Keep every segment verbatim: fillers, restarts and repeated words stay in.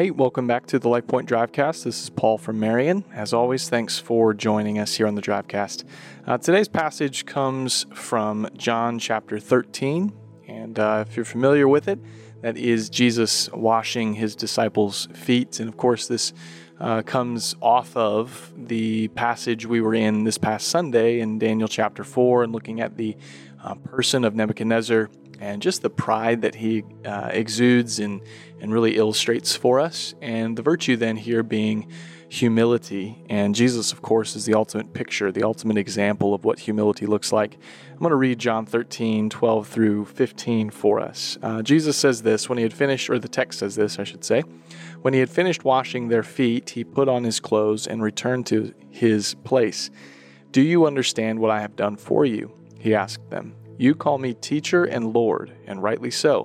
Hey, welcome back to the LifePoint Drivecast. This is Paul from Marion. As always, thanks for joining us here on the Drivecast. Uh, today's passage comes from John chapter thirteen, and uh, if you're familiar with it, that is Jesus washing his disciples' feet. And of course, this uh, comes off of the passage we were in this past Sunday in Daniel chapter four, and looking at the uh, person of Nebuchadnezzar and just the pride that he uh, exudes and, and really illustrates for us. And the virtue then here being humility. And Jesus, of course, is the ultimate picture, the ultimate example of what humility looks like. I'm going to read John thirteen, twelve through fifteen for us. Uh, Jesus says this, when he had finished, or the text says this, I should say, when he had finished washing their feet, he put on his clothes and returned to his place. "Do you understand what I have done for you?" he asked them. "You call me teacher and Lord, and rightly so,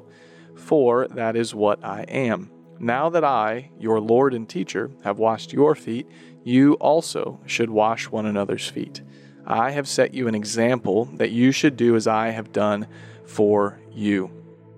for that is what I am. Now that I, your Lord and teacher, have washed your feet, you also should wash one another's feet. I have set you an example that you should do as I have done for you."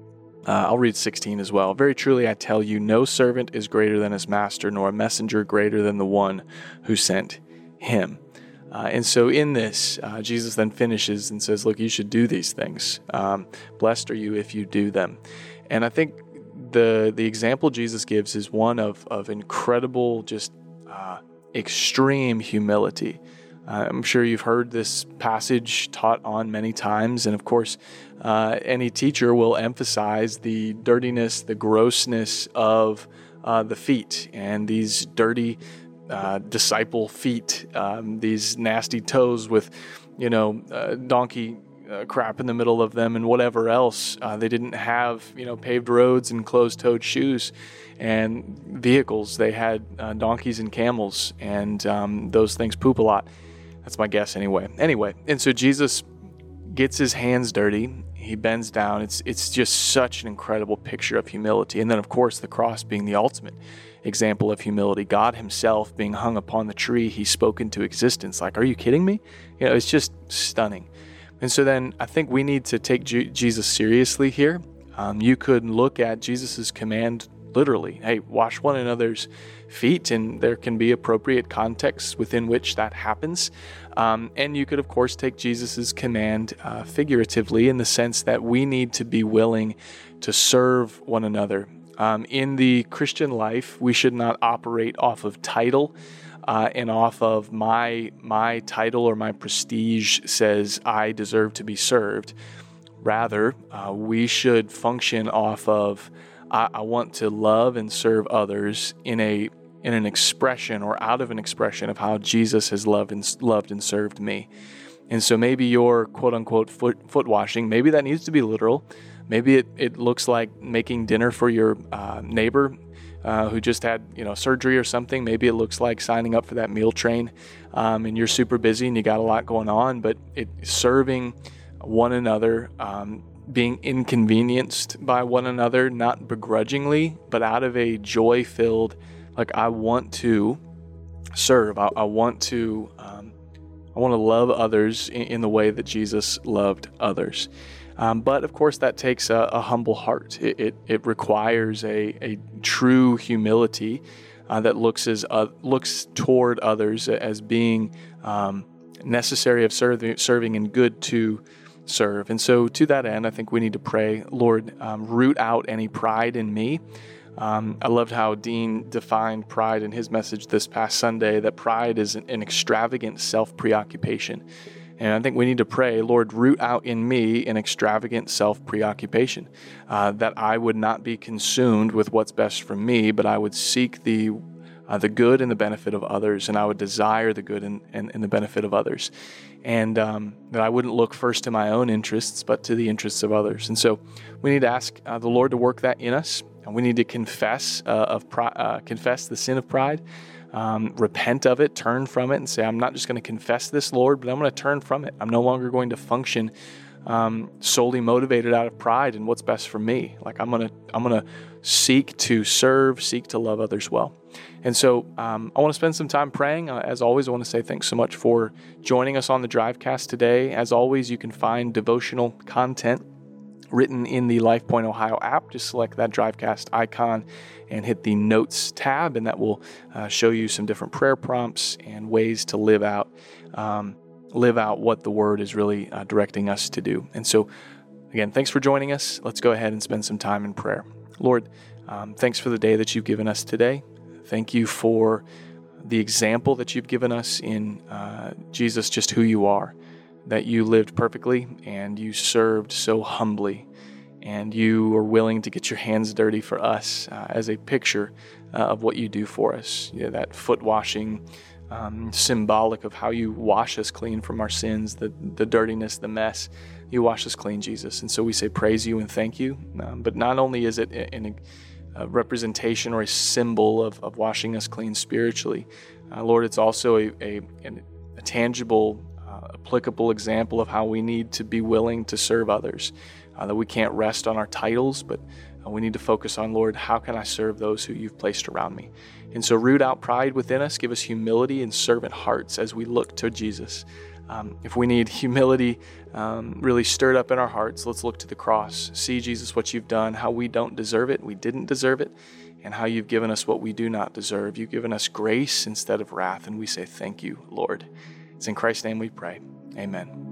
Uh, I'll read sixteen as well. "Very truly I tell you, no servant is greater than his master, nor a messenger greater than the one who sent him." Uh, and so in this, uh, Jesus then finishes and says, look, you should do these things. Um, blessed are you if you do them. And I think the the example Jesus gives is one of, of incredible, just uh, extreme humility. Uh, I'm sure you've heard this passage taught on many times. And of course, uh, any teacher will emphasize the dirtiness, the grossness of uh, the feet, and these dirty Uh, disciple feet, um, these nasty toes with, you know, uh, donkey uh, crap in the middle of them and whatever else. Uh, they didn't have, you know, paved roads and closed-toed shoes and vehicles. They had uh, donkeys and camels, and um, those things poop a lot. That's my guess anyway. Anyway, and so Jesus gets his hands dirty. He bends down. It's it's just such an incredible picture of humility. And then, of course, the cross being the ultimate example of humility. God himself being hung upon the tree, he spoke into existence. Like, are you kidding me? You know, it's just stunning. And so then I think we need to take G- Jesus seriously here. Um, you could look at Jesus's command literally. Hey, wash one another's feet, and there can be appropriate contexts within which that happens. Um, and you could, of course, take Jesus's command uh, figuratively in the sense that we need to be willing to serve one another. Um, in the Christian life, we should not operate off of title uh, and off of my my title or my prestige says I deserve to be served. Rather, uh, we should function off of I, I want to love and serve others in a in an expression or out of an expression of how Jesus has loved and loved and served me. And so maybe your quote unquote foot foot washing, maybe that needs to be literal. Maybe it, it looks like making dinner for your uh, neighbor uh, who just had you know surgery or something. Maybe it looks like signing up for that meal train um, and you're super busy and you got a lot going on, but it serving one another, um, being inconvenienced by one another, not begrudgingly, but out of a joy-filled, like I want to serve. I, I want to um, I want to love others in, in the way that Jesus loved others. Um, but of course, that takes a, a humble heart. It, it, it requires a, a true humility uh, that looks as uh, looks toward others as being um, necessary of serving, serving and good to serve. And so, to that end, I think we need to pray, Lord, um, root out any pride in me. Um, I loved how Dean defined pride in his message this past Sunday. That pride is an, an extravagant self-preoccupation. And I think we need to pray, Lord, root out in me an extravagant self-preoccupation, uh, that I would not be consumed with what's best for me, but I would seek the uh, the good and the benefit of others, and I would desire the good and, and, and the benefit of others. And um, that I wouldn't look first to my own interests, but to the interests of others. And so we need to ask uh, the Lord to work that in us, and we need to confess uh, of pri- uh, confess the sin of pride. Um, repent of it, turn from it, and say, I'm not just going to confess this, Lord, but I'm going to turn from it. I'm no longer going to function um, solely motivated out of pride and what's best for me. Like I'm going to, I'm going to seek to serve, seek to love others well. And so um, I want to spend some time praying. Uh, as always, I want to say thanks so much for joining us on the Drivecast today. As always, you can find devotional content written in the LifePoint Ohio app. Just select that Drivecast icon and hit the Notes tab, and that will uh, show you some different prayer prompts and ways to live out um, live out what the Word is really uh, directing us to do. And so, again, thanks for joining us. Let's go ahead and spend some time in prayer. Lord, um, thanks for the day that you've given us today. Thank you for the example that you've given us in uh, Jesus, just who you are, that you lived perfectly and you served so humbly, and you are willing to get your hands dirty for us uh, as a picture uh, of what you do for us. You know, that foot washing, um, symbolic of how you wash us clean from our sins, the, the dirtiness, the mess. You wash us clean, Jesus. And so we say praise you and thank you. Um, but not only is it in a, a representation or a symbol of, of washing us clean spiritually, uh, Lord, it's also a, a, a tangible, uh, applicable example of how we need to be willing to serve others, uh, that we can't rest on our titles, but uh, we need to focus on, Lord, how can I serve those who you've placed around me? And so root out pride within us, give us humility and servant hearts as we look to Jesus. Um, if we need humility um, really stirred up in our hearts, let's look to the cross. See, Jesus, what you've done, how we don't deserve it, we didn't deserve it, and how you've given us what we do not deserve. You've given us grace instead of wrath, and we say thank you, Lord. It's in Christ's name we pray. Amen.